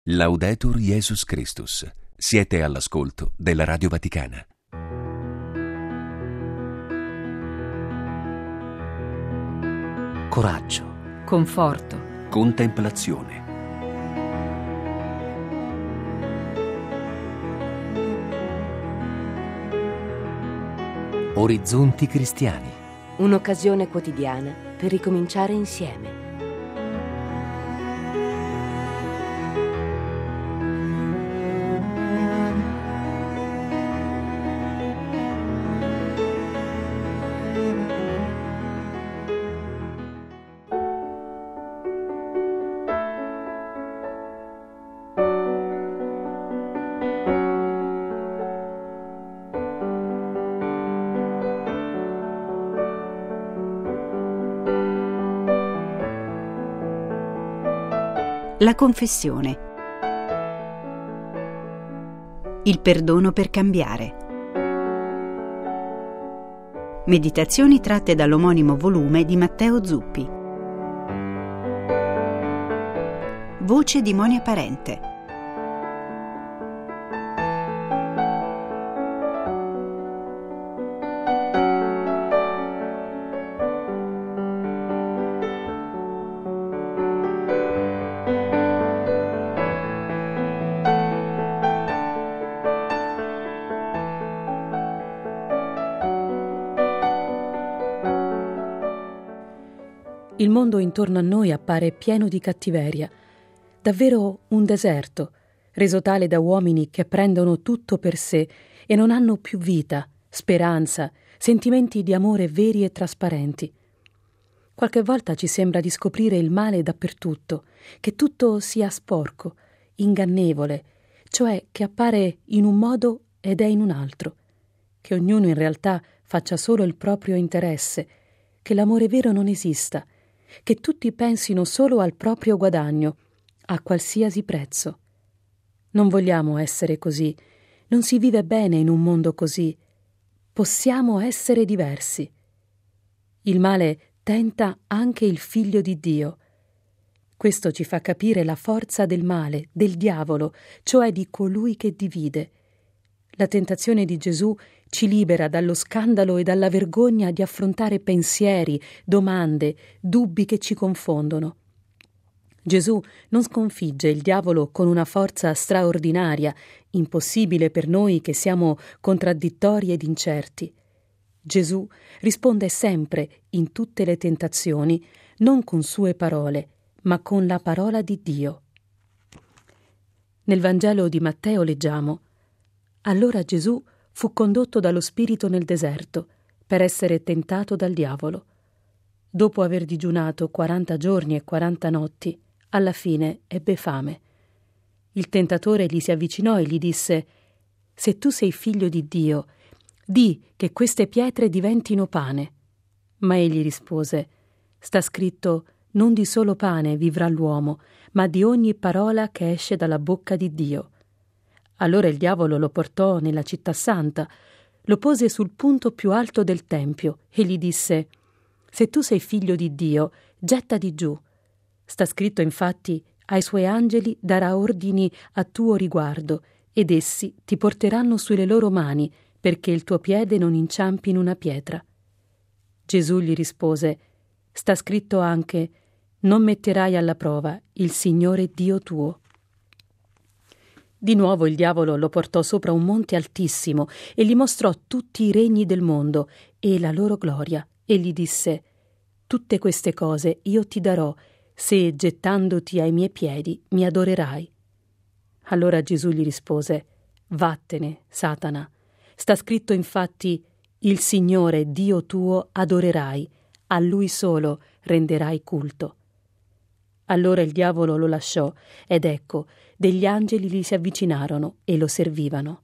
Laudetur Jesus Christus. Siete all'ascolto della Radio Vaticana. Coraggio, conforto, Contemplazione. orizzonti cristiani. Un'occasione quotidiana per ricominciare insieme. La confessione. Il perdono per cambiare. Meditazioni tratte dall'omonimo volume di Matteo Zuppi. Voce di Monia Parente. Il mondo intorno a noi appare pieno di cattiveria, davvero un deserto, reso tale da uomini che prendono tutto per sé e non hanno più vita, speranza, sentimenti di amore veri e trasparenti. Qualche volta ci sembra di scoprire il male dappertutto, che tutto sia sporco, ingannevole, cioè che appare in un modo ed è in un altro, che ognuno in realtà faccia solo il proprio interesse, che l'amore vero non esista, che tutti pensino solo al proprio guadagno, a qualsiasi prezzo. Non vogliamo essere così, non si vive bene in un mondo così. Possiamo essere diversi. Il male tenta anche il Figlio di Dio. Questo ci fa capire la forza del male, del diavolo, cioè di colui che divide. La tentazione di Gesù ci libera dallo scandalo e dalla vergogna di affrontare pensieri, domande, dubbi che ci confondono. Gesù non sconfigge il diavolo con una forza straordinaria, impossibile per noi che siamo contraddittori ed incerti. Gesù risponde sempre, in tutte le tentazioni, non con sue parole, ma con la parola di Dio. Nel Vangelo di Matteo leggiamo: allora Gesù fu condotto dallo Spirito nel deserto per essere tentato dal diavolo. Dopo aver digiunato 40 giorni e 40 notti, alla fine ebbe fame. Il tentatore gli si avvicinò e gli disse: «Se tu sei figlio di Dio, di che queste pietre diventino pane». Ma egli rispose: «Sta scritto: non di solo pane vivrà l'uomo, ma di ogni parola che esce dalla bocca di Dio». Allora il diavolo lo portò nella città santa, lo pose sul punto più alto del tempio e gli disse: «Se tu sei figlio di Dio, gettati giù. Sta scritto infatti: ai suoi angeli darà ordini a tuo riguardo, ed essi ti porteranno sulle loro mani, perché il tuo piede non inciampi in una pietra». Gesù gli rispose: «Sta scritto anche: non metterai alla prova il Signore Dio tuo». Di nuovo il diavolo lo portò sopra un monte altissimo e gli mostrò tutti i regni del mondo e la loro gloria, e gli disse: «Tutte queste cose io ti darò, se gettandoti ai miei piedi mi adorerai». Allora Gesù gli rispose: «Vattene, Satana. Sta scritto infatti: il Signore Dio tuo adorerai, a Lui solo renderai culto». Allora il diavolo lo lasciò, ed ecco, degli angeli gli si avvicinarono e lo servivano.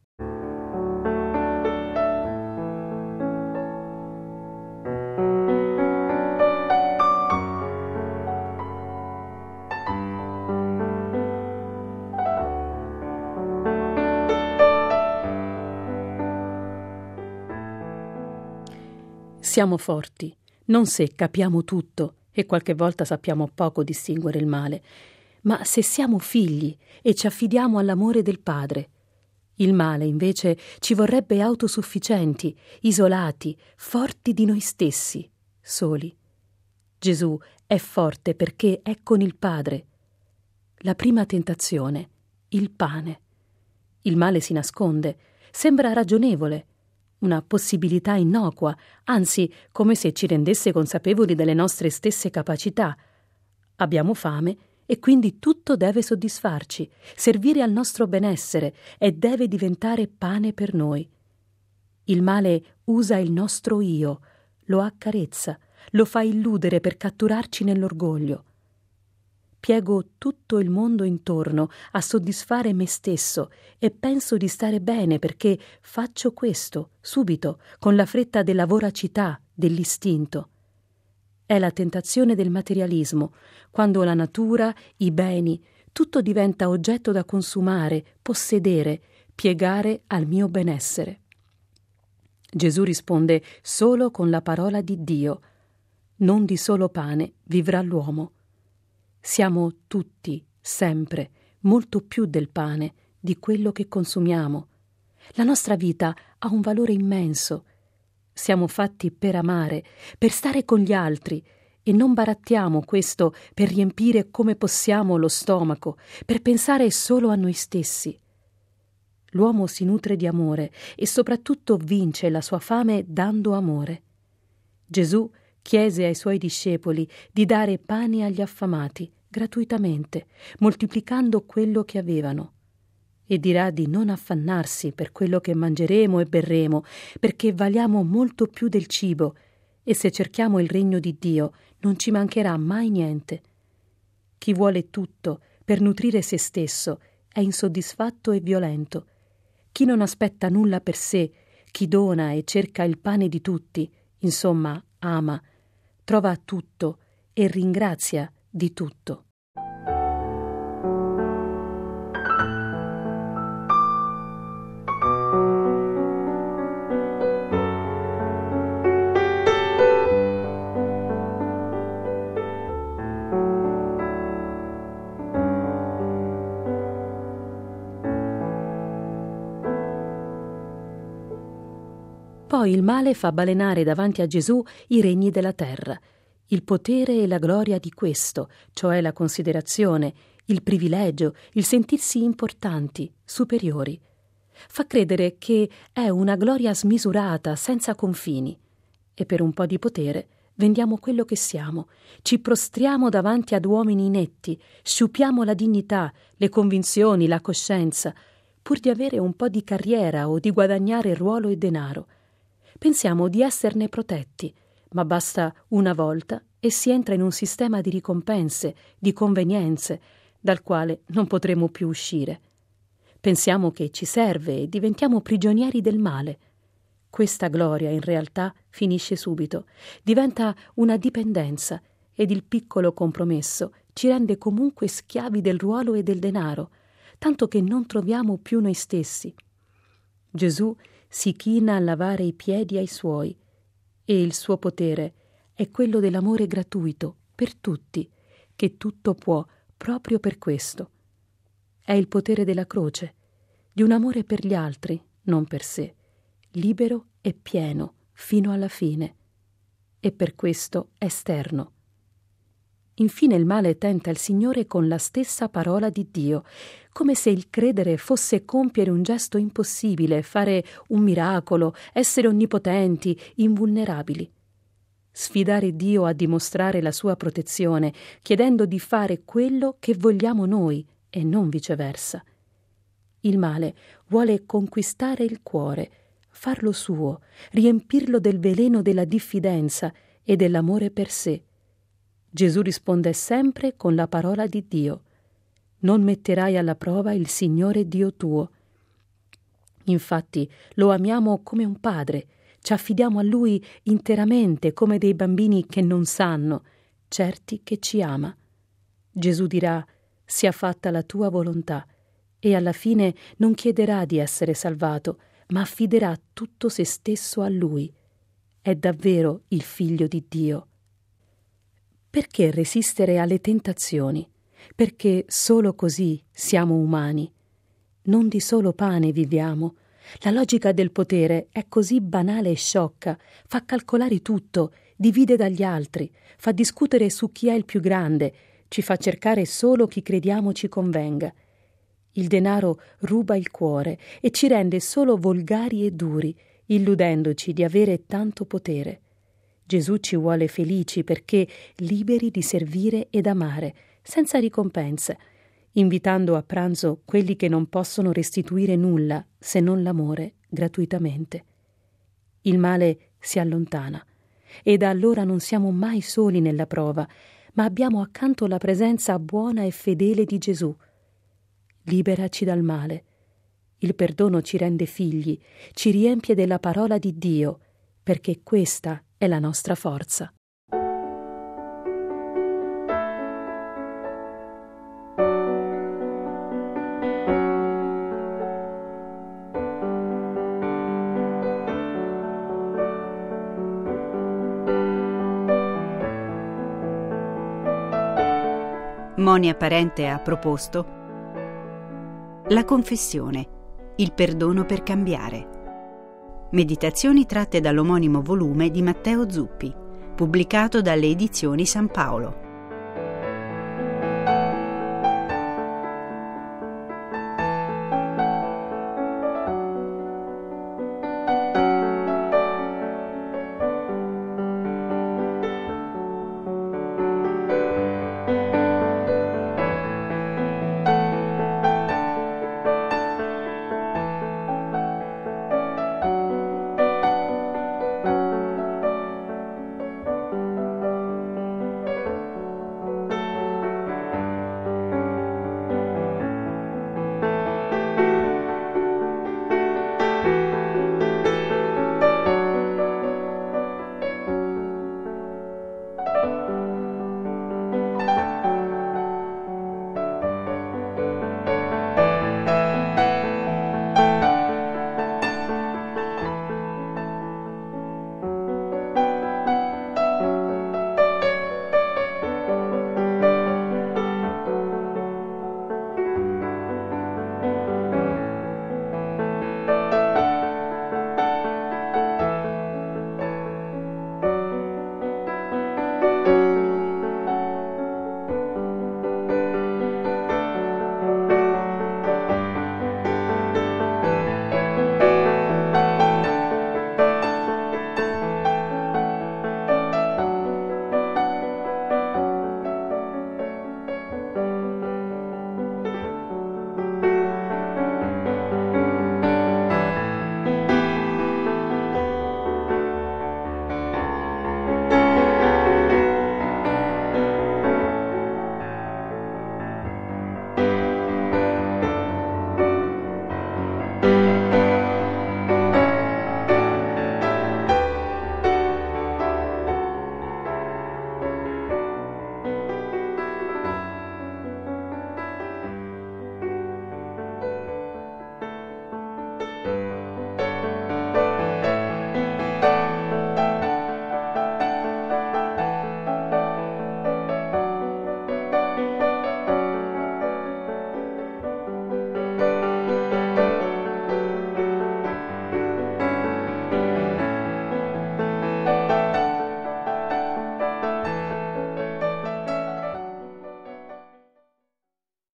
Siamo forti, non se capiamo tutto, e qualche volta sappiamo poco distinguere il male, ma se siamo figli e ci affidiamo all'amore del Padre. Il male, invece, ci vorrebbe autosufficienti, isolati, forti di noi stessi, soli. Gesù è forte perché è con il Padre. La prima tentazione, il pane. Il male si nasconde, sembra ragionevole, una possibilità innocua, anzi come se ci rendesse consapevoli delle nostre stesse capacità. Abbiamo fame e quindi tutto deve soddisfarci, servire al nostro benessere e deve diventare pane per noi. Il male usa il nostro io, lo accarezza, lo fa illudere per catturarci nell'orgoglio. Piego tutto il mondo intorno a soddisfare me stesso e penso di stare bene perché faccio questo, subito, con la fretta della voracità, dell'istinto. È la tentazione del materialismo, quando la natura, i beni, tutto diventa oggetto da consumare, possedere, piegare al mio benessere. Gesù risponde solo con la parola di Dio: non di solo pane vivrà l'uomo. Siamo tutti, sempre, molto più del pane, di quello che consumiamo. La nostra vita ha un valore immenso. Siamo fatti per amare, per stare con gli altri, e non barattiamo questo per riempire come possiamo lo stomaco, per pensare solo a noi stessi. L'uomo si nutre di amore e soprattutto vince la sua fame dando amore. Gesù chiese ai suoi discepoli di dare pane agli affamati, gratuitamente, moltiplicando quello che avevano. E dirà di non affannarsi per quello che mangeremo e berremo, perché valiamo molto più del cibo, e se cerchiamo il regno di Dio non ci mancherà mai niente. Chi vuole tutto per nutrire se stesso è insoddisfatto e violento. Chi non aspetta nulla per sé, chi dona e cerca il pane di tutti, insomma ama, trova tutto e ringrazia di tutto. Poi il male fa balenare davanti a Gesù i regni della terra, il potere e la gloria di questo, cioè la considerazione, il privilegio, il sentirsi importanti, superiori. Fa credere che è una gloria smisurata, senza confini. E per un po' di potere vendiamo quello che siamo, ci prostriamo davanti ad uomini inetti, sciupiamo la dignità, le convinzioni, la coscienza, pur di avere un po' di carriera o di guadagnare ruolo e denaro. Pensiamo di esserne protetti, ma basta una volta e si entra in un sistema di ricompense, di convenienze, dal quale non potremo più uscire. Pensiamo che ci serve e diventiamo prigionieri del male. Questa gloria in realtà finisce subito, diventa una dipendenza ed il piccolo compromesso ci rende comunque schiavi del ruolo e del denaro, tanto che non troviamo più noi stessi. Gesù si china a lavare i piedi ai suoi e il suo potere è quello dell'amore gratuito per tutti, che tutto può proprio per questo. È il potere della croce, di un amore per gli altri, non per sé, libero e pieno fino alla fine, e per questo esterno. Infine il male tenta il Signore con la stessa parola di Dio, come se il credere fosse compiere un gesto impossibile, fare un miracolo, essere onnipotenti, invulnerabili. Sfidare Dio a dimostrare la sua protezione, chiedendo di fare quello che vogliamo noi e non viceversa. Il male vuole conquistare il cuore, farlo suo, riempirlo del veleno della diffidenza e dell'amore per sé. Gesù risponde sempre con la parola di Dio: non metterai alla prova il Signore Dio tuo. Infatti lo amiamo come un padre, ci affidiamo a Lui interamente come dei bambini che non sanno, certi che ci ama. Gesù dirà: sia fatta la tua volontà, e alla fine non chiederà di essere salvato, ma affiderà tutto se stesso a Lui. È davvero il Figlio di Dio. Perché resistere alle tentazioni? perché solo così siamo umani. Non di solo pane viviamo. La logica del potere è così banale e sciocca, fa calcolare tutto, divide dagli altri, fa discutere su chi è il più grande, ci fa cercare solo chi crediamo ci convenga. Il denaro ruba il cuore e ci rende solo volgari e duri, illudendoci di avere tanto potere. Gesù ci vuole felici perché liberi di servire ed amare, senza ricompense, invitando a pranzo quelli che non possono restituire nulla se non l'amore gratuitamente. Il male si allontana e da allora non siamo mai soli nella prova, ma abbiamo accanto la presenza buona e fedele di Gesù. Liberaci dal male. Il perdono ci rende figli, ci riempie della parola di Dio, perché questa è la nostra forza. Monia Parente ha proposto La confessione, il perdono per cambiare. Meditazioni tratte dall'omonimo volume di Matteo Zuppi, pubblicato dalle Edizioni San Paolo.